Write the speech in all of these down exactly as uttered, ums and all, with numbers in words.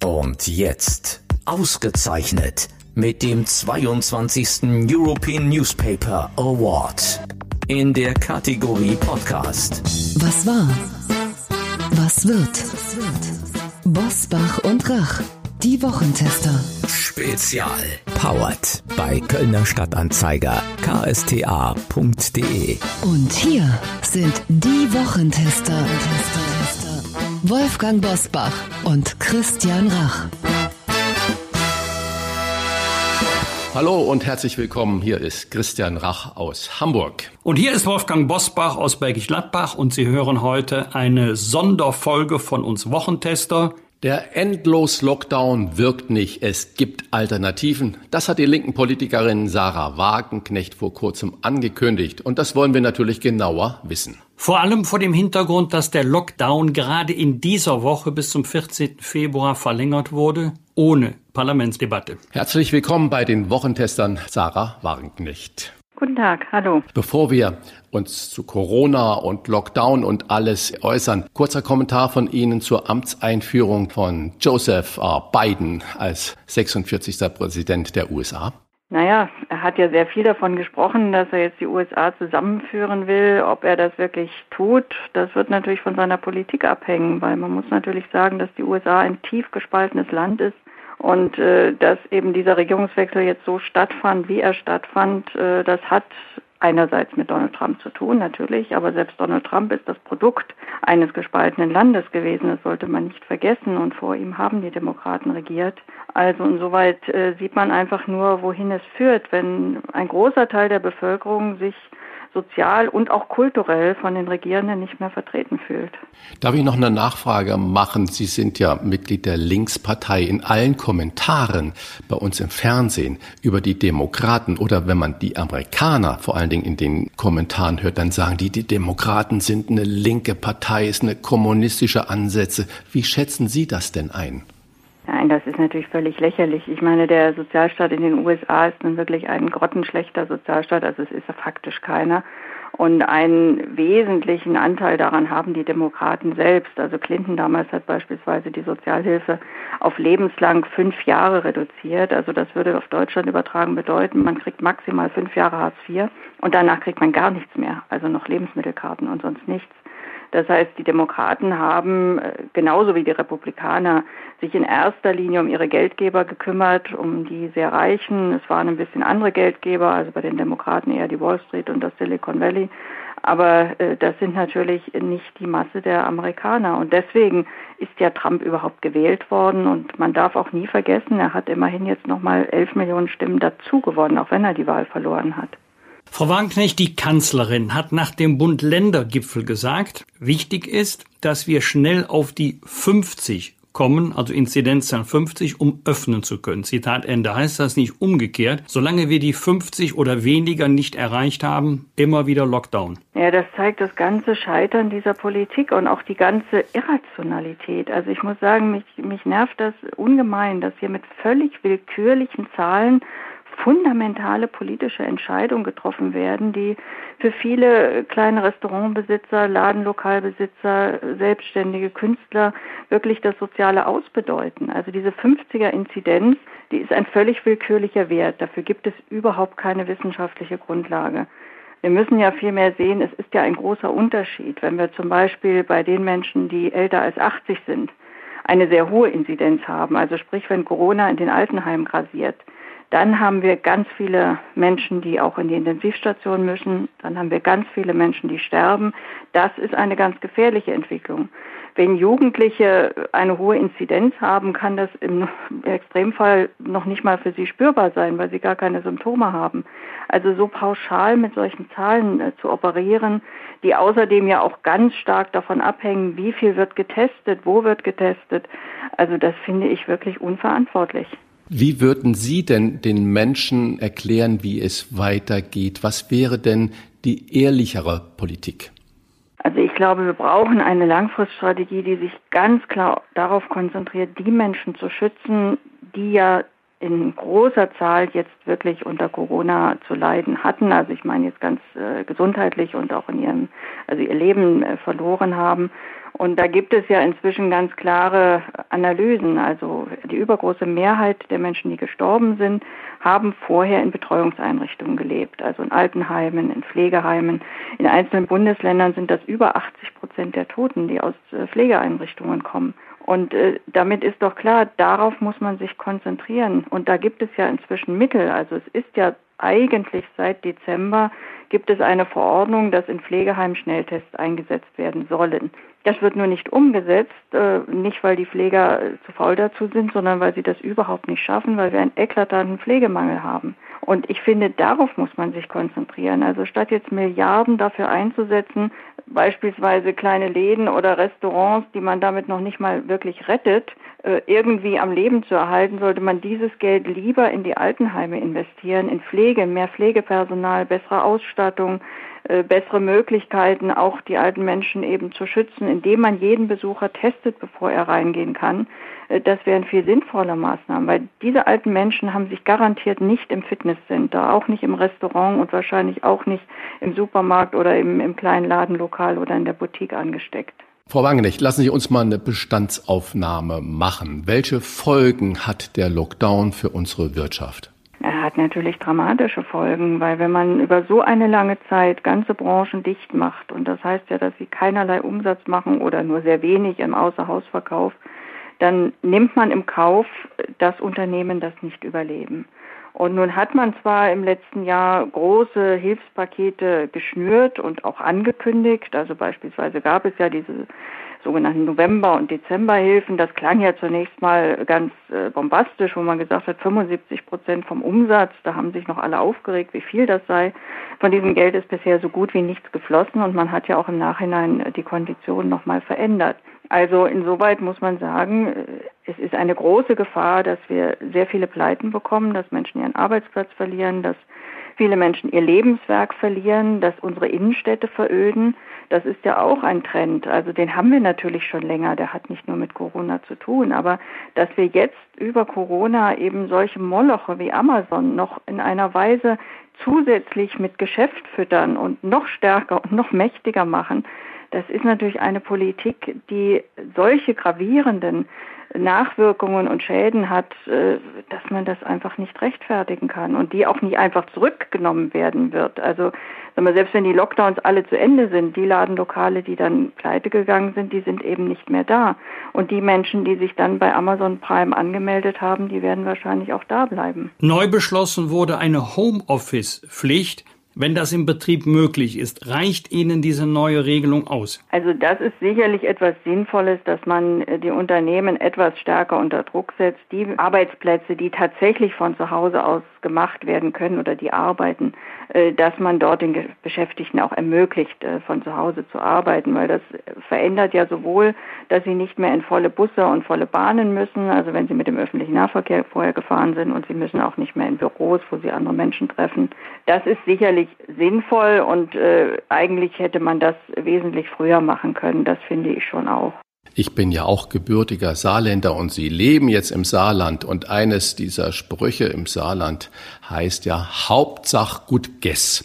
Und jetzt, ausgezeichnet mit dem zweiundzwanzigsten European Newspaper Award in der Kategorie Podcast. Was war? Was wird? Bosbach und Rach, die Wochentester. Spezial. Powered bei Kölner Stadtanzeiger k s t a punkt d e. Und hier sind die Wochentester. Wolfgang Bosbach und Christian Rach. Hallo und herzlich willkommen. Hier ist Christian Rach aus Hamburg. Und hier ist Wolfgang Bosbach aus Bergisch Gladbach und Sie hören heute eine Sonderfolge von uns Wochentester. Der Endlos-Lockdown wirkt nicht. Es gibt Alternativen. Das hat die linken Politikerin Sahra Wagenknecht vor kurzem angekündigt. Und das wollen wir natürlich genauer wissen. Vor allem vor dem Hintergrund, dass der Lockdown gerade in dieser Woche bis zum vierzehnten Februar verlängert wurde, ohne Parlamentsdebatte. Herzlich willkommen bei den Wochentestern Sahra Wagenknecht. Guten Tag, hallo. Bevor wir uns zu Corona und Lockdown und alles äußern, kurzer Kommentar von Ihnen zur Amtseinführung von Joseph R. Biden als sechsundvierzigster Präsident der U S A. Naja, er hat ja sehr viel davon gesprochen, dass er jetzt die U S A zusammenführen will. Ob er das wirklich tut, das wird natürlich von seiner Politik abhängen, weil man muss natürlich sagen, dass die U S A ein tief gespaltenes Land ist. Und äh, dass eben dieser Regierungswechsel jetzt so stattfand, wie er stattfand, äh, das hat einerseits mit Donald Trump zu tun, natürlich, aber selbst Donald Trump ist das Produkt eines gespaltenen Landes gewesen. Das sollte man nicht vergessen und vor ihm haben die Demokraten regiert. Also insoweit äh, sieht man einfach nur, wohin es führt, wenn ein großer Teil der Bevölkerung sich sozial und auch kulturell von den Regierenden nicht mehr vertreten fühlt. Darf ich noch eine Nachfrage machen? Sie sind ja Mitglied der Linkspartei. In allen Kommentaren bei uns im Fernsehen über die Demokraten oder wenn man die Amerikaner vor allen Dingen in den Kommentaren hört, dann sagen die, die Demokraten sind eine linke Partei, ist eine kommunistische Ansätze. Wie schätzen Sie das denn ein? Nein, das ist natürlich völlig lächerlich. Ich meine, der Sozialstaat in den U S A ist nun wirklich ein grottenschlechter Sozialstaat, also es ist ja faktisch keiner. Und einen wesentlichen Anteil daran haben die Demokraten selbst. Also Clinton damals hat beispielsweise die Sozialhilfe auf lebenslang fünf Jahre reduziert. Also das würde auf Deutschland übertragen bedeuten, man kriegt maximal fünf Jahre Hartz vier und danach kriegt man gar nichts mehr, also noch Lebensmittelkarten und sonst nichts. Das heißt, die Demokraten haben, genauso wie die Republikaner, sich in erster Linie um ihre Geldgeber gekümmert, um die sehr Reichen. Es waren ein bisschen andere Geldgeber, also bei den Demokraten eher die Wall Street und das Silicon Valley. Aber äh, das sind natürlich nicht die Masse der Amerikaner. Und deswegen ist ja Trump überhaupt gewählt worden. Und man darf auch nie vergessen, er hat immerhin jetzt nochmal elf Millionen Stimmen dazu gewonnen, auch wenn er die Wahl verloren hat. Frau Wagenknecht, die Kanzlerin, hat nach dem Bund-Länder-Gipfel gesagt, wichtig ist, dass wir schnell auf die fünfzig kommen, also Inzidenzzahl fünfzig, um öffnen zu können. Zitat Ende. Heißt das nicht umgekehrt? Solange wir die fünfzig oder weniger nicht erreicht haben, immer wieder Lockdown. Ja, das zeigt das ganze Scheitern dieser Politik und auch die ganze Irrationalität. Also ich muss sagen, mich, mich nervt das ungemein, dass hier mit völlig willkürlichen Zahlen fundamentale politische Entscheidungen getroffen werden, die für viele kleine Restaurantbesitzer, Ladenlokalbesitzer, selbstständige Künstler wirklich das soziale Aus bedeuten. Also diese fünfziger-Inzidenz, die ist ein völlig willkürlicher Wert. Dafür gibt es überhaupt keine wissenschaftliche Grundlage. Wir müssen ja vielmehr sehen, es ist ja ein großer Unterschied, wenn wir zum Beispiel bei den Menschen, die älter als achtzig sind, eine sehr hohe Inzidenz haben. Also sprich, wenn Corona in den Altenheimen grassiert, dann haben wir ganz viele Menschen, die auch in die Intensivstation müssen. Dann haben wir ganz viele Menschen, die sterben. Das ist eine ganz gefährliche Entwicklung. Wenn Jugendliche eine hohe Inzidenz haben, kann das im Extremfall noch nicht mal für sie spürbar sein, weil sie gar keine Symptome haben. Also so pauschal mit solchen Zahlen äh, zu operieren, die außerdem ja auch ganz stark davon abhängen, wie viel wird getestet, wo wird getestet. Also das finde ich wirklich unverantwortlich. Wie würden Sie denn den Menschen erklären, wie es weitergeht? Was wäre denn die ehrlichere Politik? Also ich glaube, wir brauchen eine Langfriststrategie, die sich ganz klar darauf konzentriert, die Menschen zu schützen, die ja in großer Zahl jetzt wirklich unter Corona zu leiden hatten. Also ich meine jetzt ganz äh, gesundheitlich und auch in ihrem, also ihr Leben äh, verloren haben. Und da gibt es ja inzwischen ganz klare Analysen. Also die übergroße Mehrheit der Menschen, die gestorben sind, haben vorher in Betreuungseinrichtungen gelebt, also in Altenheimen, in Pflegeheimen. In einzelnen Bundesländern sind das über achtzig Prozent der Toten, die aus Pflegeeinrichtungen kommen. Und äh, damit ist doch klar, darauf muss man sich konzentrieren. Und da gibt es ja inzwischen Mittel. Also es ist ja eigentlich seit Dezember gibt es eine Verordnung, dass in Pflegeheimen Schnelltests eingesetzt werden sollen. Das wird nur nicht umgesetzt, äh, nicht weil die Pfleger äh, zu faul dazu sind, sondern weil sie das überhaupt nicht schaffen, weil wir einen eklatanten Pflegemangel haben. Und ich finde, darauf muss man sich konzentrieren. Also statt jetzt Milliarden dafür einzusetzen, beispielsweise kleine Läden oder Restaurants, die man damit noch nicht mal wirklich rettet, äh, irgendwie am Leben zu erhalten, sollte man dieses Geld lieber in die Altenheime investieren, in Pflege, mehr Pflegepersonal, bessere Ausstattung, bessere Möglichkeiten, auch die alten Menschen eben zu schützen, indem man jeden Besucher testet, bevor er reingehen kann. Das wären viel sinnvoller Maßnahmen, weil diese alten Menschen haben sich garantiert nicht im Fitnesscenter, auch nicht im Restaurant und wahrscheinlich auch nicht im Supermarkt oder im, im kleinen Ladenlokal oder in der Boutique angesteckt. Frau Wagenknecht, lassen Sie uns mal eine Bestandsaufnahme machen. Welche Folgen hat der Lockdown für unsere Wirtschaft? Er hat natürlich dramatische Folgen, weil wenn man über so eine lange Zeit ganze Branchen dicht macht, und das heißt ja, dass sie keinerlei Umsatz machen oder nur sehr wenig im Außerhausverkauf, dann nimmt man im Kauf, dass Unternehmen das nicht überleben. Und nun hat man zwar im letzten Jahr große Hilfspakete geschnürt und auch angekündigt, also beispielsweise gab es ja diese sogenannten November- und Dezemberhilfen. Das klang ja zunächst mal ganz äh, bombastisch, wo man gesagt hat, fünfundsiebzig Prozent vom Umsatz. Da haben sich noch alle aufgeregt, wie viel das sei. Von diesem Geld ist bisher so gut wie nichts geflossen und man hat ja auch im Nachhinein die Konditionen nochmal verändert. Also insoweit muss man sagen, es ist eine große Gefahr, dass wir sehr viele Pleiten bekommen, dass Menschen ihren Arbeitsplatz verlieren, dass viele Menschen ihr Lebenswerk verlieren, dass unsere Innenstädte veröden. Das ist ja auch ein Trend. Also den haben wir natürlich schon länger. Der hat nicht nur mit Corona zu tun. Aber dass wir jetzt über Corona eben solche Moloche wie Amazon noch in einer Weise zusätzlich mit Geschäft füttern und noch stärker und noch mächtiger machen, das ist natürlich eine Politik, die solche gravierenden Nachwirkungen und Schäden hat, dass man das einfach nicht rechtfertigen kann und die auch nicht einfach zurückgenommen werden wird. Also sagen wir, selbst wenn die Lockdowns alle zu Ende sind, die Ladenlokale, die dann pleite gegangen sind, die sind eben nicht mehr da. Und die Menschen, die sich dann bei Amazon Prime angemeldet haben, die werden wahrscheinlich auch da bleiben. Neu beschlossen wurde eine Homeoffice-Pflicht. Wenn das im Betrieb möglich ist, reicht Ihnen diese neue Regelung aus? Also das ist sicherlich etwas Sinnvolles, dass man die Unternehmen etwas stärker unter Druck setzt. Die Arbeitsplätze, die tatsächlich von zu Hause aus gemacht werden können oder die arbeiten, dass man dort den Beschäftigten auch ermöglicht, von zu Hause zu arbeiten, weil das verändert ja sowohl, dass sie nicht mehr in volle Busse und volle Bahnen müssen, also wenn sie mit dem öffentlichen Nahverkehr vorher gefahren sind, und sie müssen auch nicht mehr in Büros, wo sie andere Menschen treffen. Das ist sicherlich sinnvoll und äh, eigentlich hätte man das wesentlich früher machen können, das finde ich schon auch. Ich bin ja auch gebürtiger Saarländer und Sie leben jetzt im Saarland und eines dieser Sprüche im Saarland heißt ja Hauptsache gut gess.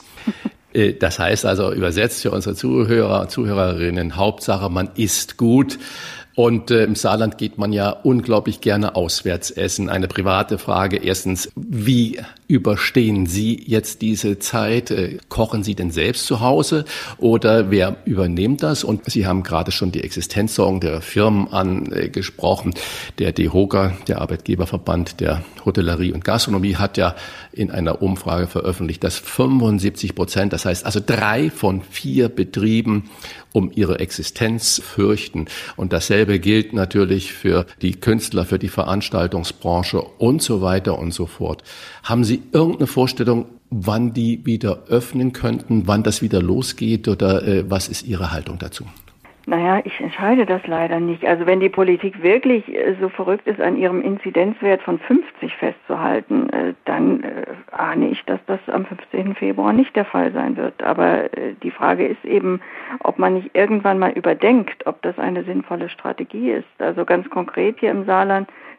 Das heißt also übersetzt für unsere Zuhörer und Zuhörerinnen, Hauptsache man isst gut. Und äh, im Saarland geht man ja unglaublich gerne auswärts essen. Eine private Frage. Erstens, wie überstehen Sie jetzt diese Zeit? Äh, kochen Sie denn selbst zu Hause oder wer übernimmt das? Und Sie haben gerade schon die Existenzsorgen der Firmen angesprochen. Der DEHOGA, der Arbeitgeberverband der Hotellerie und Gastronomie, hat ja in einer Umfrage veröffentlicht, dass fünfundsiebzig Prozent, das heißt also drei von vier Betrieben um ihre Existenz fürchten. Und dasselbe gilt natürlich für die Künstler, für die Veranstaltungsbranche und so weiter und so fort. Haben Sie irgendeine Vorstellung, wann die wieder öffnen könnten, wann das wieder losgeht oder äh, was ist Ihre Haltung dazu? Naja, ich entscheide das leider nicht. Also wenn die Politik wirklich so verrückt ist, an ihrem Inzidenzwert von fünfzig festzuhalten, dann ahne ich, dass das am fünfzehnten Februar nicht der Fall sein wird. Aber die Frage ist eben, ob man nicht irgendwann mal überdenkt, ob das eine sinnvolle Strategie ist. Also ganz konkret hier im Saarland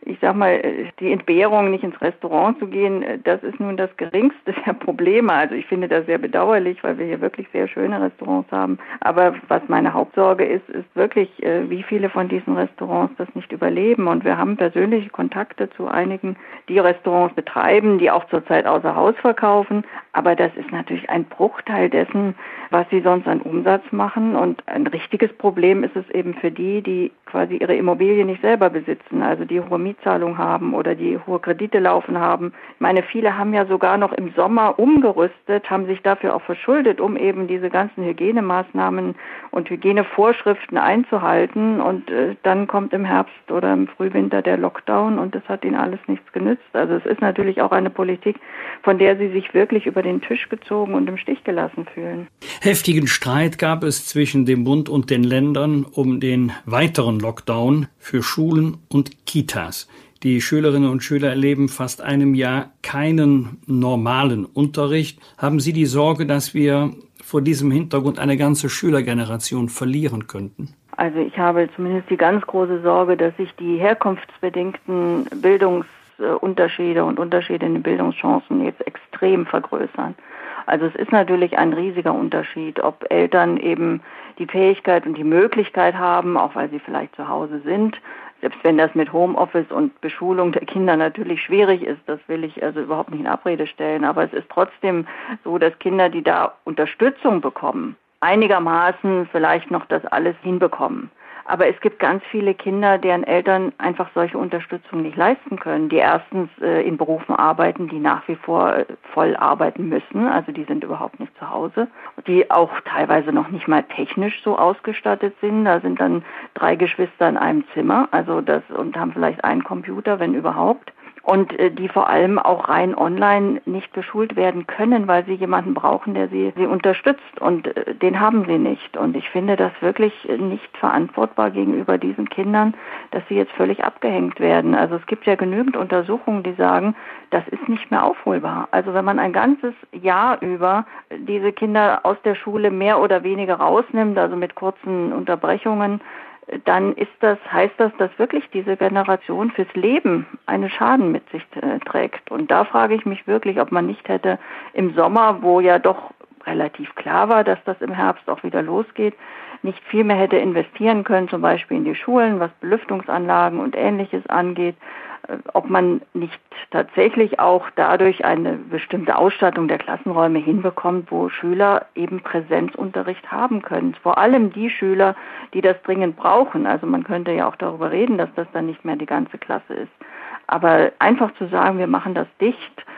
ich sag mal, die Entbehrung, nicht ins Restaurant zu gehen, das ist nun das geringste der Probleme. Also ich finde das sehr bedauerlich, weil wir hier wirklich sehr schöne Restaurants haben. Aber was meine Hauptsorge ist, ist wirklich, wie viele von diesen Restaurants das nicht überleben. Und wir haben persönliche Kontakte zu einigen, die Restaurants betreiben, die auch zurzeit außer Haus verkaufen. Aber das ist natürlich ein Bruchteil dessen, was sie sonst an Umsatz machen. Und ein richtiges Problem ist es eben für die, die quasi ihre Immobilie nicht selber besitzen, also die hohe Mietzahlung haben oder die hohe Kredite laufen haben. Ich meine, viele haben ja sogar noch im Sommer umgerüstet, haben sich dafür auch verschuldet, um eben diese ganzen Hygienemaßnahmen und Hygienevorschriften einzuhalten. Und äh, dann kommt im Herbst oder im Frühwinter der Lockdown und das hat ihnen alles nichts genützt. Also es ist natürlich auch eine Politik, von der sie sich wirklich über den Tisch gezogen und im Stich gelassen fühlen. Heftigen Streit gab es zwischen dem Bund und den Ländern um den weiteren Lockdown für Schulen und Kitas. Die Schülerinnen und Schüler erleben fast einem Jahr keinen normalen Unterricht. Haben Sie die Sorge, dass wir vor diesem Hintergrund eine ganze Schülergeneration verlieren könnten? Also ich habe zumindest die ganz große Sorge, dass sich die herkunftsbedingten Bildungsunterschiede und Unterschiede in den Bildungschancen jetzt extrem vergrößern. Also es ist natürlich ein riesiger Unterschied, ob Eltern eben die Fähigkeit und die Möglichkeit haben, auch weil sie vielleicht zu Hause sind, selbst wenn das mit Homeoffice und Beschulung der Kinder natürlich schwierig ist, das will ich also überhaupt nicht in Abrede stellen, aber es ist trotzdem so, dass Kinder, die da Unterstützung bekommen, einigermaßen vielleicht noch das alles hinbekommen. Aber es gibt ganz viele Kinder, deren Eltern einfach solche Unterstützung nicht leisten können, die erstens äh, in Berufen arbeiten, die nach wie vor äh, voll arbeiten müssen, also die sind überhaupt nicht zu Hause, die auch teilweise noch nicht mal technisch so ausgestattet sind. Da sind dann drei Geschwister in einem Zimmer, also das und haben vielleicht einen Computer, wenn überhaupt. Und äh, die vor allem auch rein online nicht beschult werden können, weil sie jemanden brauchen, der sie, sie unterstützt. Und äh, den haben sie nicht. Und ich finde das wirklich nicht verantwortbar gegenüber diesen Kindern, dass sie jetzt völlig abgehängt werden. Also es gibt ja genügend Untersuchungen, die sagen, das ist nicht mehr aufholbar. Also wenn man ein ganzes Jahr über diese Kinder aus der Schule mehr oder weniger rausnimmt, also mit kurzen Unterbrechungen, dann ist das, heißt das, dass wirklich diese Generation fürs Leben einen Schaden mit sich äh, trägt. Und da frage ich mich wirklich, ob man nicht hätte im Sommer, wo ja doch relativ klar war, dass das im Herbst auch wieder losgeht, nicht viel mehr hätte investieren können, zum Beispiel in die Schulen, was Belüftungsanlagen und Ähnliches angeht, ob man nicht tatsächlich auch dadurch eine bestimmte Ausstattung der Klassenräume hinbekommt, wo Schüler eben Präsenzunterricht haben können. Vor allem die Schüler, die das dringend brauchen. Also man könnte ja auch darüber reden, dass das dann nicht mehr die ganze Klasse ist. Aber einfach zu sagen, wir machen das dicht,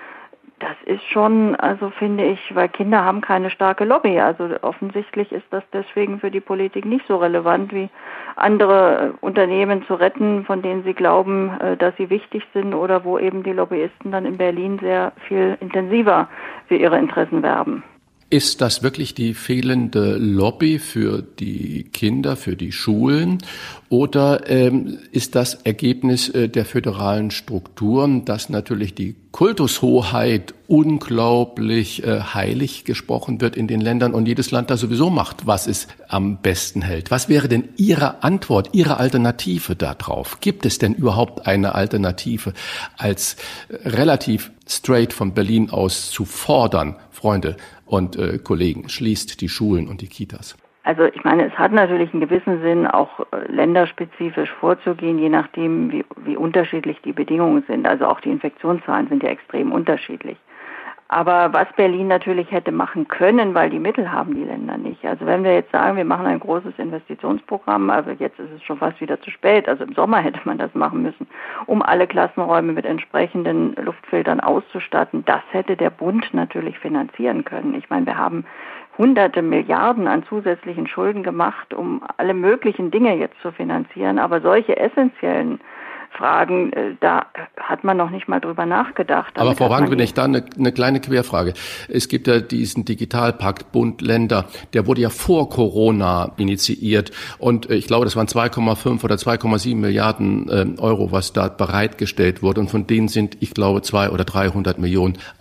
das ist schon, also finde ich, weil Kinder haben keine starke Lobby. Also offensichtlich ist das deswegen für die Politik nicht so relevant, wie andere Unternehmen zu retten, von denen sie glauben, dass sie wichtig sind oder wo eben die Lobbyisten dann in Berlin sehr viel intensiver für ihre Interessen werben. Ist das wirklich die fehlende Lobby für die Kinder, für die Schulen? Oder ähm, ist das Ergebnis äh, der föderalen Strukturen, dass natürlich die Kultushoheit unglaublich äh, heilig gesprochen wird in den Ländern und jedes Land da sowieso macht, was es am besten hält? Was wäre denn Ihre Antwort, Ihre Alternative darauf? Gibt es denn überhaupt eine Alternative, als äh, relativ straight von Berlin aus zu fordern, Freunde und äh, Kollegen, schließt die Schulen und die Kitas? Also ich meine, es hat natürlich einen gewissen Sinn, auch länderspezifisch vorzugehen, je nachdem, wie, wie unterschiedlich die Bedingungen sind. Also auch die Infektionszahlen sind ja extrem unterschiedlich. Aber was Berlin natürlich hätte machen können, weil die Mittel haben die Länder nicht. Also wenn wir jetzt sagen, wir machen ein großes Investitionsprogramm, also jetzt ist es schon fast wieder zu spät, also im Sommer hätte man das machen müssen, um alle Klassenräume mit entsprechenden Luftfiltern auszustatten, das hätte der Bund natürlich finanzieren können. Ich meine, wir haben hunderte Milliarden an zusätzlichen Schulden gemacht, um alle möglichen Dinge jetzt zu finanzieren, aber solche essentiellen Fragen, da hat man noch nicht mal drüber nachgedacht. Aber Frau Wagenknecht, da eine, eine kleine Querfrage. Es gibt ja diesen Digitalpakt Bund Länder, der wurde ja vor Corona initiiert und ich glaube, das waren zwei Komma fünf oder zwei Komma sieben Milliarden Euro, was da bereitgestellt wurde und von denen sind, ich glaube, zwei oder dreihundert Millionen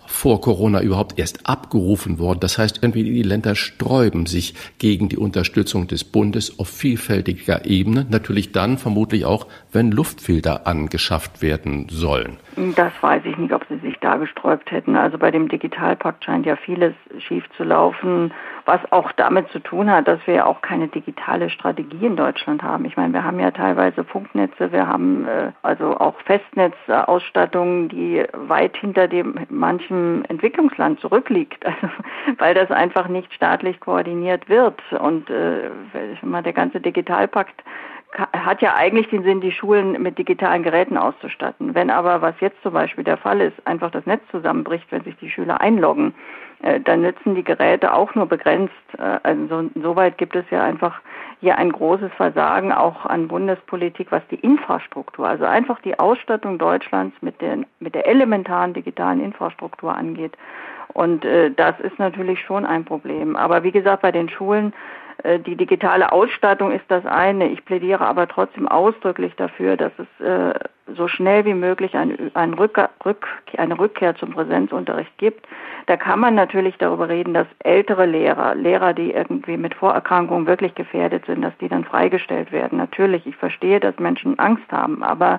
vor Corona überhaupt erst abgerufen worden. Das heißt, irgendwie die Länder sträuben sich gegen die Unterstützung des Bundes auf vielfältiger Ebene. Natürlich dann vermutlich auch, wenn Luftfilter angeschafft werden sollen. Das weiß ich nicht, ob sie sich da gesträubt hätten. Also bei dem Digitalpakt scheint ja vieles schief zu laufen, was auch damit zu tun hat, dass wir ja auch keine digitale Strategie in Deutschland haben. Ich meine, wir haben ja teilweise Funknetze, wir haben äh, also auch Festnetzausstattungen, die weit hinter dem manchen Entwicklungsland zurückliegt, also, weil das einfach nicht staatlich koordiniert wird. Und äh, mal der ganze Digitalpakt hat ja eigentlich den Sinn, die Schulen mit digitalen Geräten auszustatten. Wenn aber, was jetzt zum Beispiel der Fall ist, einfach das Netz zusammenbricht, wenn sich die Schüler einloggen, äh, dann nützen die Geräte auch nur begrenzt. Äh, also insoweit gibt es ja einfach hier ein großes Versagen auch an Bundespolitik, was die Infrastruktur, also einfach die Ausstattung Deutschlands mit, den, mit der elementaren digitalen Infrastruktur angeht. Und äh, das ist natürlich schon ein Problem. Aber wie gesagt, bei den Schulen, die digitale Ausstattung ist das eine. Ich plädiere aber trotzdem ausdrücklich dafür, dass es äh, so schnell wie möglich ein, ein Rück, Rück, eine Rückkehr zum Präsenzunterricht gibt. Da kann man natürlich darüber reden, dass ältere Lehrer, Lehrer, die irgendwie mit Vorerkrankungen wirklich gefährdet sind, dass die dann freigestellt werden. Natürlich, ich verstehe, dass Menschen Angst haben, aber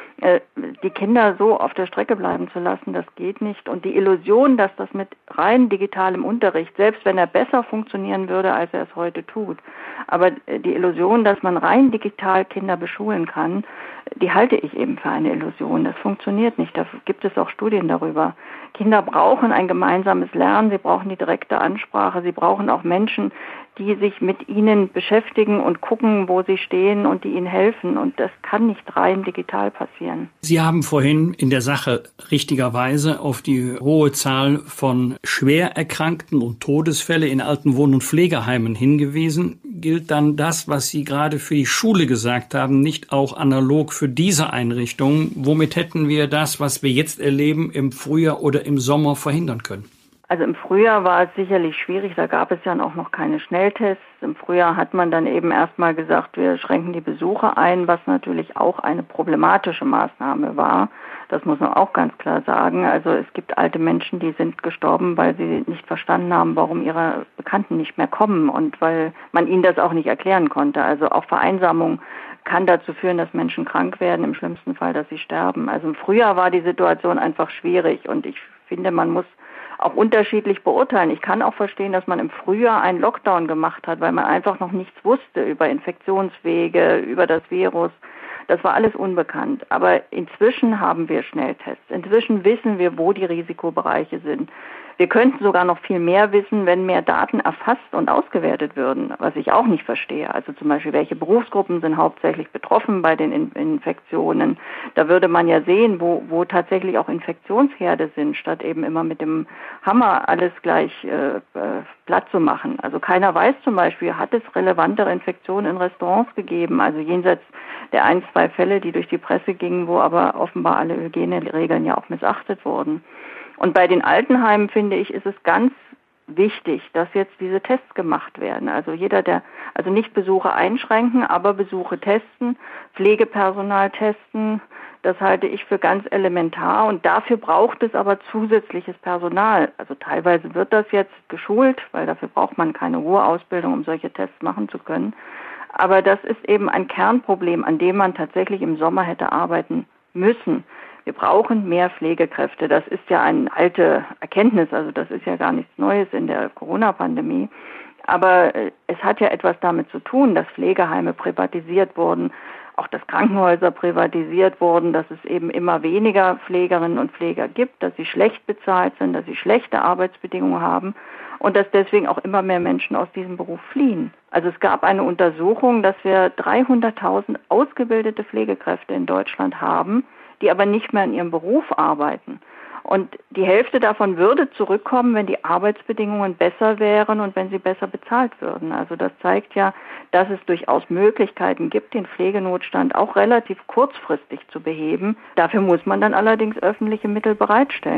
die Kinder so auf der Strecke bleiben zu lassen, das geht nicht. Und die Illusion, dass das mit rein digitalem Unterricht, selbst wenn er besser funktionieren würde, als er es heute tut, aber die Illusion, dass man rein digital Kinder beschulen kann, die halte ich eben für eine Illusion. Das funktioniert nicht. Da gibt es auch Studien darüber. Kinder brauchen ein gemeinsames Lernen, sie brauchen die direkte Ansprache, sie brauchen auch Menschen, die sich mit ihnen beschäftigen und gucken, wo sie stehen und die ihnen helfen. Und das kann nicht rein digital passieren. Sie haben vorhin in der Sache richtigerweise auf die hohe Zahl von Schwererkrankten und Todesfälle in alten Wohn- und Pflegeheimen hingewiesen. Gilt dann das, was Sie gerade für die Schule gesagt haben, nicht auch analog für diese Einrichtungen? Womit hätten wir das, was wir jetzt erleben, im Frühjahr oder im Sommer verhindern können? Also im Frühjahr war es sicherlich schwierig, da gab es ja auch noch keine Schnelltests. Im Frühjahr hat man dann eben erstmal gesagt, wir schränken die Besuche ein, was natürlich auch eine problematische Maßnahme war. Das muss man auch ganz klar sagen. Also es gibt alte Menschen, die sind gestorben, weil sie nicht verstanden haben, warum ihre Bekannten nicht mehr kommen und weil man ihnen das auch nicht erklären konnte. Also auch Vereinsamung kann dazu führen, dass Menschen krank werden, im schlimmsten Fall, dass sie sterben. Also im Frühjahr war die Situation einfach schwierig und ich finde, man muss auch unterschiedlich beurteilen. Ich kann auch verstehen, dass man im Frühjahr einen Lockdown gemacht hat, weil man einfach noch nichts wusste über Infektionswege, über das Virus. Das war alles unbekannt. Aber inzwischen haben wir Schnelltests. Inzwischen wissen wir, wo die Risikobereiche sind. Wir könnten sogar noch viel mehr wissen, wenn mehr Daten erfasst und ausgewertet würden, was ich auch nicht verstehe. Also zum Beispiel, welche Berufsgruppen sind hauptsächlich betroffen bei den In- Infektionen. Da würde man ja sehen, wo, wo tatsächlich auch Infektionsherde sind, statt eben immer mit dem Hammer alles gleich äh, äh, platt zu machen. Also keiner weiß zum Beispiel, hat es relevantere Infektionen in Restaurants gegeben, also jenseits der ein, zwei Fälle, die durch die Presse gingen, wo aber offenbar alle Hygieneregeln ja auch missachtet wurden. Und bei den Altenheimen, finde ich, ist es ganz wichtig, dass jetzt diese Tests gemacht werden. Also jeder, der, also nicht Besuche einschränken, aber Besuche testen, Pflegepersonal testen, das halte ich für ganz elementar. Und dafür braucht es aber zusätzliches Personal. Also teilweise wird das jetzt geschult, weil dafür braucht man keine hohe Ausbildung, um solche Tests machen zu können. Aber das ist eben ein Kernproblem, an dem man tatsächlich im Sommer hätte arbeiten müssen. Wir brauchen mehr Pflegekräfte. Das ist ja eine alte Erkenntnis, also das ist ja gar nichts Neues in der Corona-Pandemie. Aber es hat ja etwas damit zu tun, dass Pflegeheime privatisiert wurden, auch dass Krankenhäuser privatisiert wurden, dass es eben immer weniger Pflegerinnen und Pfleger gibt, dass sie schlecht bezahlt sind, dass sie schlechte Arbeitsbedingungen haben und dass deswegen auch immer mehr Menschen aus diesem Beruf fliehen. Also es gab eine Untersuchung, dass wir dreihunderttausend ausgebildete Pflegekräfte in Deutschland haben, die aber nicht mehr in ihrem Beruf arbeiten. Und die Hälfte davon würde zurückkommen, wenn die Arbeitsbedingungen besser wären und wenn sie besser bezahlt würden. Also das zeigt ja, dass es durchaus Möglichkeiten gibt, den Pflegenotstand auch relativ kurzfristig zu beheben. Dafür muss man dann allerdings öffentliche Mittel bereitstellen.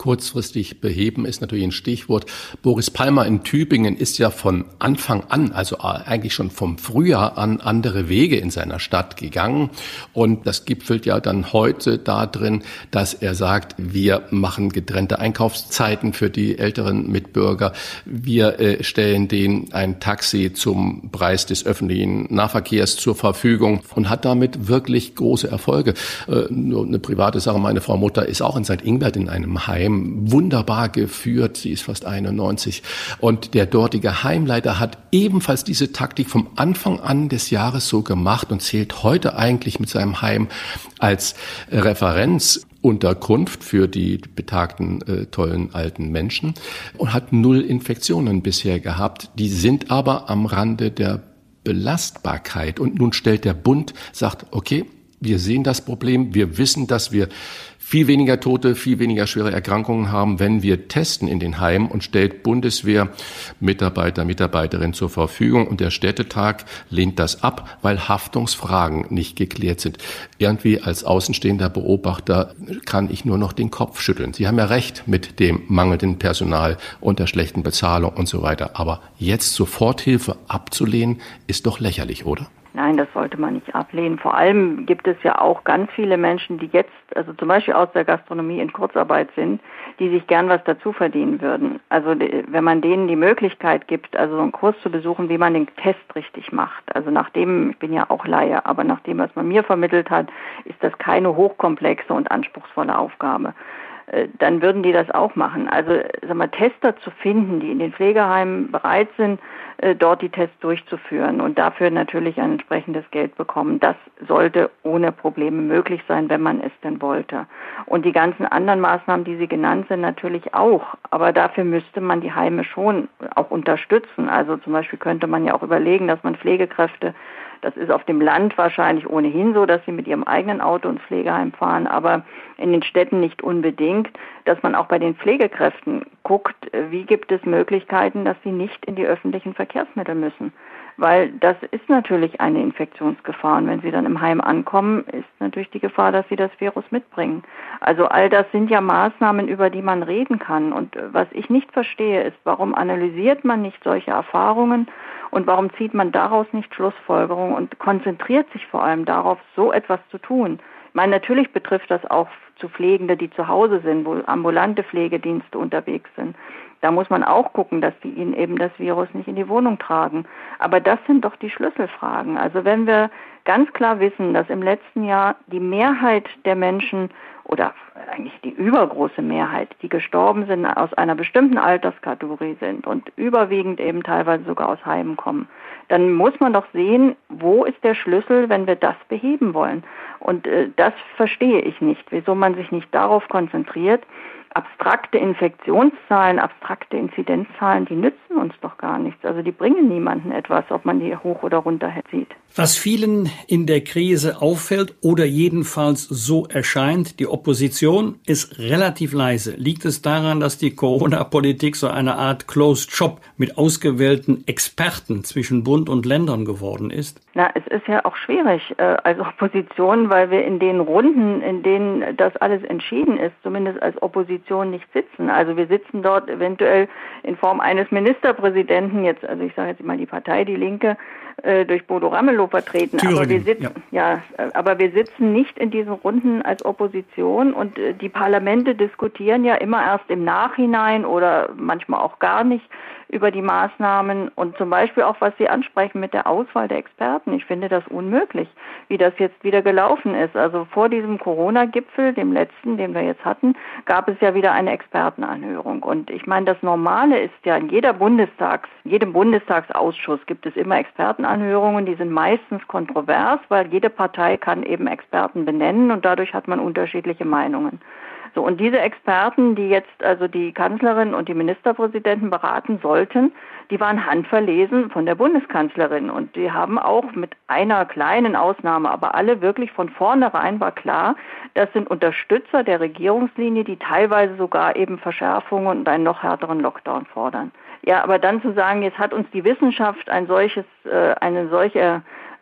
kurzfristig beheben ist natürlich ein Stichwort. Boris Palmer in Tübingen ist ja von Anfang an, also eigentlich schon vom Frühjahr an, andere Wege in seiner Stadt gegangen. Und das gipfelt ja dann heute darin, dass er sagt, wir machen getrennte Einkaufszeiten für die älteren Mitbürger. Wir äh, stellen denen ein Taxi zum Preis des öffentlichen Nahverkehrs zur Verfügung und hat damit wirklich große Erfolge. Äh, nur eine private Sache, meine Frau Mutter ist auch in Sankt Ingbert in einem Heim, wunderbar geführt, sie ist fast einundneunzig. Und der dortige Heimleiter hat ebenfalls diese Taktik vom Anfang an des Jahres so gemacht und zählt heute eigentlich mit seinem Heim als Referenzunterkunft für die betagten, äh, tollen alten Menschen und hat null Infektionen bisher gehabt. Die sind aber am Rande der Belastbarkeit. Und nun stellt der Bund, sagt, okay, wir sehen das Problem, wir wissen, dass wir viel weniger Tote, viel weniger schwere Erkrankungen haben, wenn wir testen in den Heimen, und stellt Bundeswehr Mitarbeiter, Mitarbeiterinnen zur Verfügung. Und der Städtetag lehnt das ab, weil Haftungsfragen nicht geklärt sind. Irgendwie als außenstehender Beobachter kann ich nur noch den Kopf schütteln. Sie haben ja recht mit dem mangelnden Personal und der schlechten Bezahlung und so weiter. Aber jetzt Soforthilfe abzulehnen, ist doch lächerlich, oder? Nein, das sollte man nicht ablehnen. Vor allem gibt es ja auch ganz viele Menschen, die jetzt, also zum Beispiel aus der Gastronomie in Kurzarbeit sind, die sich gern was dazu verdienen würden. Also wenn man denen die Möglichkeit gibt, also so einen Kurs zu besuchen, wie man den Test richtig macht. Also nachdem, ich bin ja auch Laie, aber nach dem, was man mir vermittelt hat, ist das keine hochkomplexe und anspruchsvolle Aufgabe. Dann würden die das auch machen. Also sag mal, Tester zu finden, die in den Pflegeheimen bereit sind, dort die Tests durchzuführen und dafür natürlich ein entsprechendes Geld bekommen. Das sollte ohne Probleme möglich sein, wenn man es denn wollte. Und die ganzen anderen Maßnahmen, die Sie genannt sind, natürlich auch. Aber dafür müsste man die Heime schon auch unterstützen. Also zum Beispiel könnte man ja auch überlegen, dass man Pflegekräfte, das ist auf dem Land wahrscheinlich ohnehin so, dass sie mit ihrem eigenen Auto ins Pflegeheim fahren, aber in den Städten nicht unbedingt, dass man auch bei den Pflegekräften guckt, wie gibt es Möglichkeiten, dass sie nicht in die öffentlichen Verkehrsmittel müssen. Weil das ist natürlich eine Infektionsgefahr. Und wenn sie dann im Heim ankommen, ist natürlich die Gefahr, dass sie das Virus mitbringen. Also all das sind ja Maßnahmen, über die man reden kann. Und was ich nicht verstehe, ist, warum analysiert man nicht solche Erfahrungen und warum zieht man daraus nicht Schlussfolgerungen und konzentriert sich vor allem darauf, so etwas zu tun. Ich meine, natürlich betrifft das auch zu Pflegende, die zu Hause sind, wo ambulante Pflegedienste unterwegs sind. Da muss man auch gucken, dass die ihnen eben das Virus nicht in die Wohnung tragen. Aber das sind doch die Schlüsselfragen. Also wenn wir ganz klar wissen, dass im letzten Jahr die Mehrheit der Menschen oder eigentlich die übergroße Mehrheit, die gestorben sind, aus einer bestimmten Alterskategorie sind und überwiegend eben teilweise sogar aus Heimen kommen, dann muss man doch sehen, wo ist der Schlüssel, wenn wir das beheben wollen. Und äh, das verstehe ich nicht, wieso man sich nicht darauf konzentriert. Abstrakte Infektionszahlen, abstrakte Inzidenzzahlen, die nützen uns doch gar nichts. Also die bringen niemanden etwas, ob man die hoch oder runter zieht. Was vielen in der Krise auffällt oder jedenfalls so erscheint, die Opposition ist relativ leise. Liegt es daran, dass die Corona-Politik so eine Art Closed Shop mit ausgewählten Experten zwischen Bund und Ländern geworden ist? Na, es ist ja auch schwierig äh, als Opposition, weil wir in den Runden, in denen das alles entschieden ist, zumindest als Opposition nicht sitzen. Also wir sitzen dort eventuell in Form eines Ministerpräsidenten, jetzt, also ich sage jetzt mal die Partei, die Linke, äh, durch Bodo Ramelow vertreten. Thüringen, aber wir sitzen, ja. ja, aber wir sitzen nicht in diesen Runden als Opposition und äh, die Parlamente diskutieren ja immer erst im Nachhinein oder manchmal auch gar nicht über die Maßnahmen und zum Beispiel auch, was Sie ansprechen mit der Auswahl der Experten. Ich finde das unmöglich, wie das jetzt wieder gelaufen ist. Also vor diesem Corona-Gipfel, dem letzten, den wir jetzt hatten, gab es ja wieder eine Expertenanhörung. Und ich meine, das Normale ist ja, in jeder Bundestags, jedem Bundestagsausschuss gibt es immer Expertenanhörungen, die sind meistens kontrovers, weil jede Partei kann eben Experten benennen und dadurch hat man unterschiedliche Meinungen. So, und diese Experten, die jetzt also die Kanzlerin und die Ministerpräsidenten beraten sollten, die waren handverlesen von der Bundeskanzlerin und die haben auch mit einer kleinen Ausnahme, aber alle wirklich von vornherein war klar, das sind Unterstützer der Regierungslinie, die teilweise sogar eben Verschärfungen und einen noch härteren Lockdown fordern. Ja, aber dann zu sagen, jetzt hat uns die Wissenschaft ein solches, äh, eine solche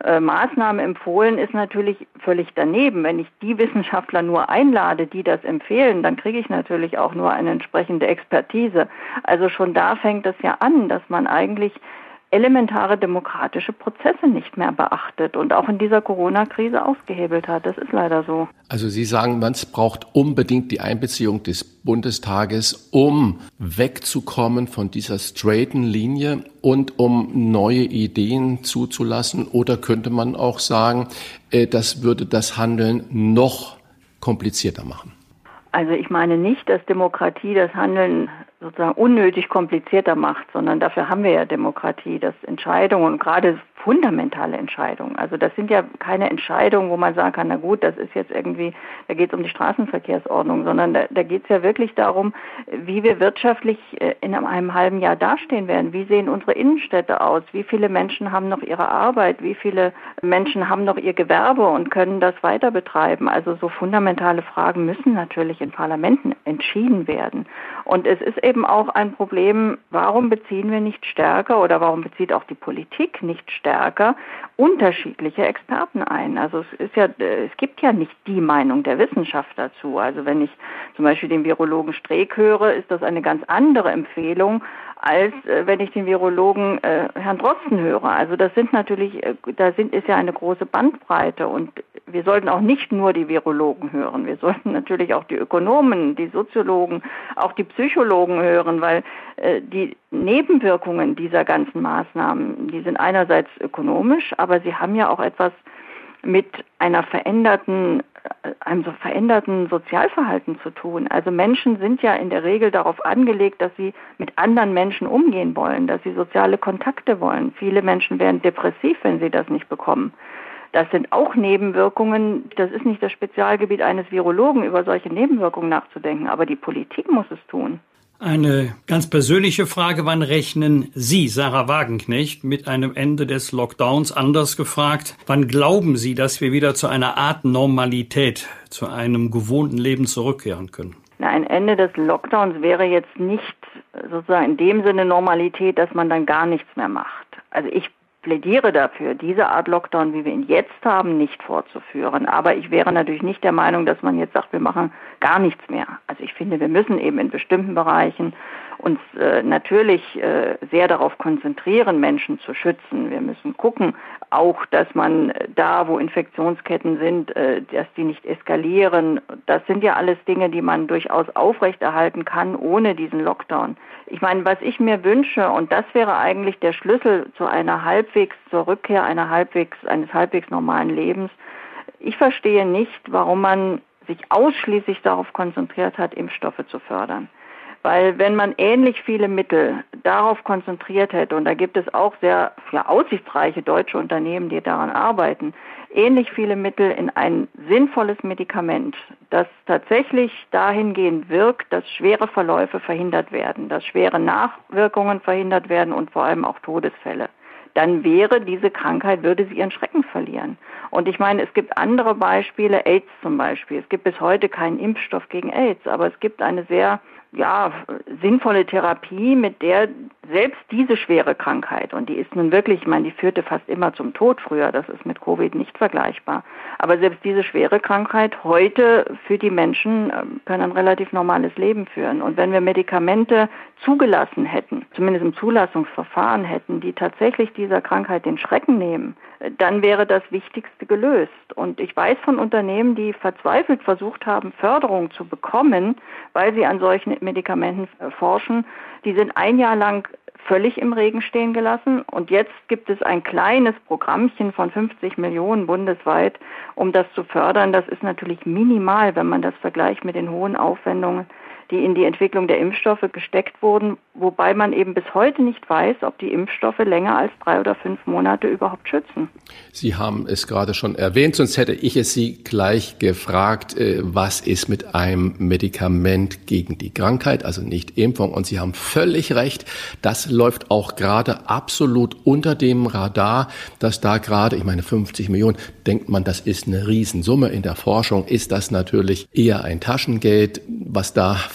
äh, Maßnahme empfohlen, ist natürlich völlig daneben. Wenn ich die Wissenschaftler nur einlade, die das empfehlen, dann kriege ich natürlich auch nur eine entsprechende Expertise. Also schon da fängt es ja an, dass man eigentlich elementare demokratische Prozesse nicht mehr beachtet und auch in dieser Corona-Krise ausgehebelt hat. Das ist leider so. Also Sie sagen, man braucht unbedingt die Einbeziehung des Bundestages, um wegzukommen von dieser straighten Linie und um neue Ideen zuzulassen. Oder könnte man auch sagen, das würde das Handeln noch komplizierter machen? Also ich meine nicht, dass Demokratie das Handeln sozusagen unnötig komplizierter macht, sondern dafür haben wir ja Demokratie, dass Entscheidungen, und gerade fundamentale Entscheidungen, also das sind ja keine Entscheidungen, wo man sagen kann, na gut, das ist jetzt irgendwie, da geht es um die Straßenverkehrsordnung, sondern da, da geht es ja wirklich darum, wie wir wirtschaftlich in einem halben Jahr dastehen werden. Wie sehen unsere Innenstädte aus? Wie viele Menschen haben noch ihre Arbeit? Wie viele Menschen haben noch ihr Gewerbe und können das weiter betreiben? Also so fundamentale Fragen müssen natürlich in Parlamenten entschieden werden. Und es ist eben auch ein Problem, warum beziehen wir nicht stärker oder warum bezieht auch die Politik nicht stärker unterschiedliche Experten ein? Also es ist ja, es gibt ja nicht die Meinung der Wissenschaft dazu. Also wenn ich zum Beispiel den Virologen Streeck höre, ist das eine ganz andere Empfehlung, als äh, wenn ich den Virologen äh, Herrn Drosten höre. Also das sind natürlich, äh, da sind ist ja eine große Bandbreite und wir sollten auch nicht nur die Virologen hören. Wir sollten natürlich auch die Ökonomen, die Soziologen, auch die Psychologen hören, weil äh, die Nebenwirkungen dieser ganzen Maßnahmen, die sind einerseits ökonomisch, aber sie haben ja auch etwas mit einer veränderten, einem so veränderten Sozialverhalten zu tun. Also Menschen sind ja in der Regel darauf angelegt, dass sie mit anderen Menschen umgehen wollen, dass sie soziale Kontakte wollen. Viele Menschen werden depressiv, wenn sie das nicht bekommen. Das sind auch Nebenwirkungen. Das ist nicht das Spezialgebiet eines Virologen, über solche Nebenwirkungen nachzudenken, aber die Politik muss es tun. Eine ganz persönliche Frage, wann rechnen Sie, Sarah Wagenknecht, mit einem Ende des Lockdowns? Anders gefragt, wann glauben Sie, dass wir wieder zu einer Art Normalität, zu einem gewohnten Leben zurückkehren können? Na, ein Ende des Lockdowns wäre jetzt nicht sozusagen in dem Sinne Normalität, dass man dann gar nichts mehr macht. Also ich plädiere dafür, diese Art Lockdown, wie wir ihn jetzt haben, nicht fortzuführen. Aber ich wäre natürlich nicht der Meinung, dass man jetzt sagt, wir machen gar nichts mehr. Also ich finde, wir müssen eben in bestimmten Bereichen uns äh, natürlich äh, sehr darauf konzentrieren, Menschen zu schützen. Wir müssen gucken, auch, dass man da, wo Infektionsketten sind, äh, dass die nicht eskalieren. Das sind ja alles Dinge, die man durchaus aufrechterhalten kann, ohne diesen Lockdown. Ich meine, was ich mir wünsche, und das wäre eigentlich der Schlüssel zu einer halbwegs, zur Rückkehr einer halbwegs, eines halbwegs normalen Lebens. Ich verstehe nicht, warum man sich ausschließlich darauf konzentriert hat, Impfstoffe zu fördern. Weil wenn man ähnlich viele Mittel darauf konzentriert hätte, und da gibt es auch sehr ja, aussichtsreiche deutsche Unternehmen, die daran arbeiten, ähnlich viele Mittel in ein sinnvolles Medikament, das tatsächlich dahingehend wirkt, dass schwere Verläufe verhindert werden, dass schwere Nachwirkungen verhindert werden und vor allem auch Todesfälle, dann wäre diese Krankheit, würde sie ihren Schrecken verlieren. Und ich meine, es gibt andere Beispiele, AIDS zum Beispiel. Es gibt bis heute keinen Impfstoff gegen AIDS, aber es gibt eine sehr ja, sinnvolle Therapie, mit der selbst diese schwere Krankheit, und die ist nun wirklich, ich meine, die führte fast immer zum Tod früher, das ist mit Covid nicht vergleichbar, aber selbst diese schwere Krankheit heute für die Menschen können ein relativ normales Leben führen. Und wenn wir Medikamente zugelassen hätten, zumindest im Zulassungsverfahren hätten, die tatsächlich dieser Krankheit den Schrecken nehmen, dann wäre das Wichtigste gelöst. Und ich weiß von Unternehmen, die verzweifelt versucht haben, Förderung zu bekommen, weil sie an solchen Medikamenten forschen. Die sind ein Jahr lang völlig im Regen stehen gelassen. Und jetzt gibt es ein kleines Programmchen von fünfzig Millionen bundesweit, um das zu fördern. Das ist natürlich minimal, wenn man das vergleicht mit den hohen Aufwendungen, die in die Entwicklung der Impfstoffe gesteckt wurden, wobei man eben bis heute nicht weiß, ob die Impfstoffe länger als drei oder fünf Monate überhaupt schützen. Sie haben es gerade schon erwähnt, sonst hätte ich es Sie gleich gefragt, was ist mit einem Medikament gegen die Krankheit, also nicht Impfung. Und Sie haben völlig recht, das läuft auch gerade absolut unter dem Radar, dass da gerade, ich meine fünfzig Millionen, denkt man, das ist eine Riesensumme. In der Forschung ist das natürlich eher ein Taschengeld, was da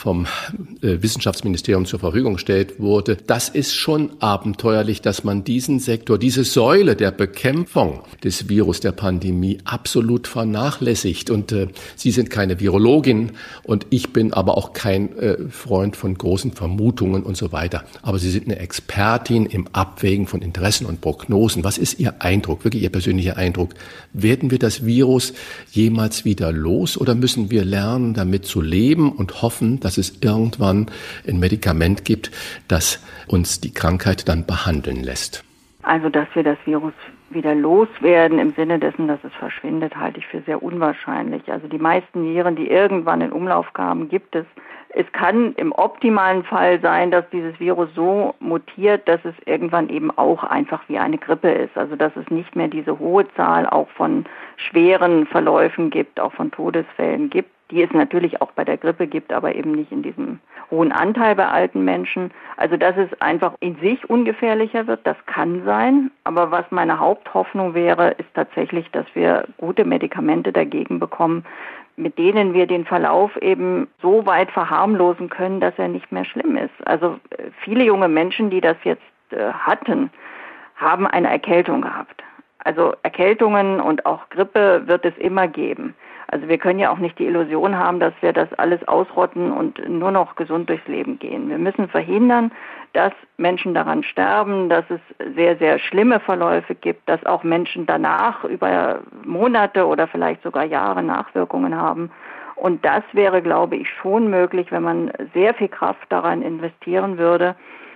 vom äh, Wissenschaftsministerium zur Verfügung gestellt wurde. Das ist schon abenteuerlich, dass man diesen Sektor, diese Säule der Bekämpfung des Virus, der Pandemie absolut vernachlässigt. Und äh, Sie sind keine Virologin und ich bin aber auch kein äh, Freund von großen Vermutungen und so weiter. Aber Sie sind eine Expertin im Abwägen von Interessen und Prognosen. Was ist Ihr Eindruck, wirklich Ihr persönlicher Eindruck? Werden wir das Virus jemals wieder los oder müssen wir lernen, damit zu leben und hoffen, dass es irgendwann ein Medikament gibt, das uns die Krankheit dann behandeln lässt? Also, dass wir das Virus wieder loswerden im Sinne dessen, dass es verschwindet, halte ich für sehr unwahrscheinlich. Also die meisten Viren, die irgendwann in Umlauf kamen, gibt es. Es kann im optimalen Fall sein, dass dieses Virus so mutiert, dass es irgendwann eben auch einfach wie eine Grippe ist. Also dass es nicht mehr diese hohe Zahl auch von schweren Verläufen gibt, auch von Todesfällen gibt, die es natürlich auch bei der Grippe gibt, aber eben nicht in diesem hohen Anteil bei alten Menschen. Also dass es einfach in sich ungefährlicher wird, das kann sein. Aber was meine Haupthoffnung wäre, ist tatsächlich, dass wir gute Medikamente dagegen bekommen, mit denen wir den Verlauf eben so weit verharmlosen können, dass er nicht mehr schlimm ist. Also viele junge Menschen, die das jetzt äh, hatten, haben eine Erkältung gehabt. Also Erkältungen und auch Grippe wird es immer geben. Also wir können ja auch nicht die Illusion haben, dass wir das alles ausrotten und nur noch gesund durchs Leben gehen. Wir müssen verhindern, dass Menschen daran sterben, dass es sehr, sehr schlimme Verläufe gibt, dass auch Menschen danach über Monate oder vielleicht sogar Jahre Nachwirkungen haben. Und das wäre, glaube ich, schon möglich, wenn man sehr viel Kraft daran investieren würde,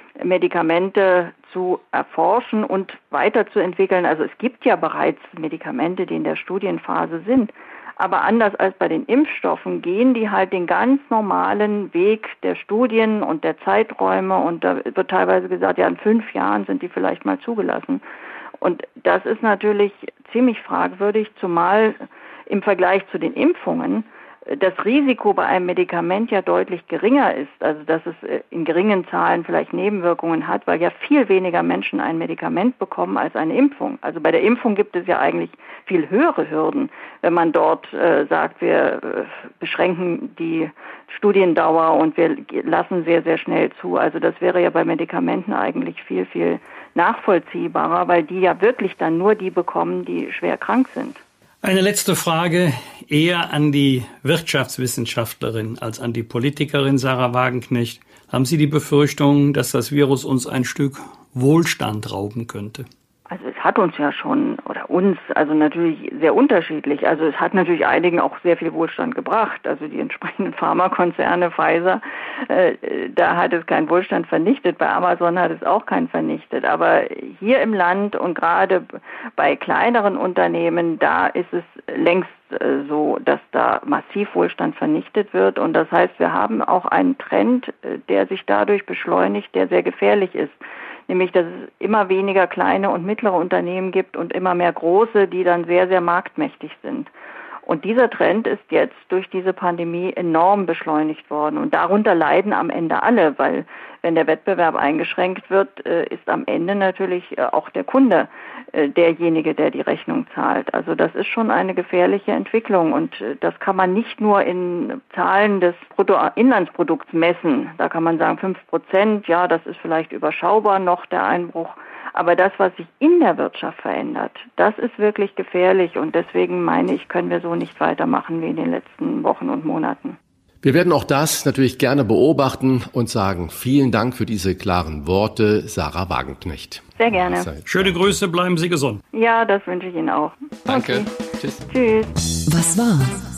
Medikamente zu erforschen und weiterzuentwickeln. Also es gibt ja bereits Medikamente, die in der Studienphase sind. Aber anders als bei den Impfstoffen gehen die halt den ganz normalen Weg der Studien und der Zeiträume. Und da wird teilweise gesagt, ja, in fünf Jahren sind die vielleicht mal zugelassen. Und das ist natürlich ziemlich fragwürdig, zumal im Vergleich zu den Impfungen das Risiko bei einem Medikament ja deutlich geringer ist, also dass es in geringen Zahlen vielleicht Nebenwirkungen hat, weil ja viel weniger Menschen ein Medikament bekommen als eine Impfung. Also bei der Impfung gibt es ja eigentlich viel höhere Hürden, wenn man dort äh, sagt, wir äh, beschränken die Studiendauer und wir lassen sehr, sehr schnell zu. Also das wäre ja bei Medikamenten eigentlich viel, viel nachvollziehbarer, weil die ja wirklich dann nur die bekommen, die schwer krank sind. Eine letzte Frage eher an die Wirtschaftswissenschaftlerin als an die Politikerin Sarah Wagenknecht. Haben Sie die Befürchtung, dass das Virus uns ein Stück Wohlstand rauben könnte? Also es hat uns ja schon, oder uns, also natürlich sehr unterschiedlich. Also es hat natürlich einigen auch sehr viel Wohlstand gebracht. Also die entsprechenden Pharmakonzerne, Pfizer, äh, da hat es keinen Wohlstand vernichtet. Bei Amazon hat es auch keinen vernichtet. Aber hier im Land und gerade bei kleineren Unternehmen, da ist es längst äh, so, dass da massiv Wohlstand vernichtet wird. Und das heißt, wir haben auch einen Trend, äh, der sich dadurch beschleunigt, der sehr gefährlich ist. Nämlich, dass es immer weniger kleine und mittlere Unternehmen gibt und immer mehr große, die dann sehr, sehr marktmächtig sind. Und dieser Trend ist jetzt durch diese Pandemie enorm beschleunigt worden. Und darunter leiden am Ende alle, weil wenn der Wettbewerb eingeschränkt wird, ist am Ende natürlich auch der Kunde derjenige, der die Rechnung zahlt. Also das ist schon eine gefährliche Entwicklung. Und das kann man nicht nur in Zahlen des Bruttoinlandsprodukts messen. Da kann man sagen, fünf Prozent, ja, das ist vielleicht überschaubar noch, der Einbruch. Aber das, was sich in der Wirtschaft verändert, das ist wirklich gefährlich. Und deswegen meine ich, können wir so nicht weitermachen wie in den letzten Wochen und Monaten. Wir werden auch das natürlich gerne beobachten und sagen vielen Dank für diese klaren Worte, Sarah Wagenknecht. Sehr gerne. Schöne Grüße, bleiben Sie gesund. Ja, das wünsche ich Ihnen auch. Danke. Okay. Tschüss. Tschüss. Was war?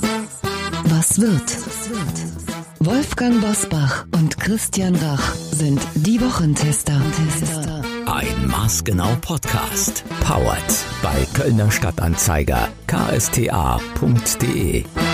Was wird? Wolfgang Bosbach und Christian Rach sind die Wochentester. Ein Maßgenau Podcast. Powered bei Kölner Stadtanzeiger. K S T A punkt D E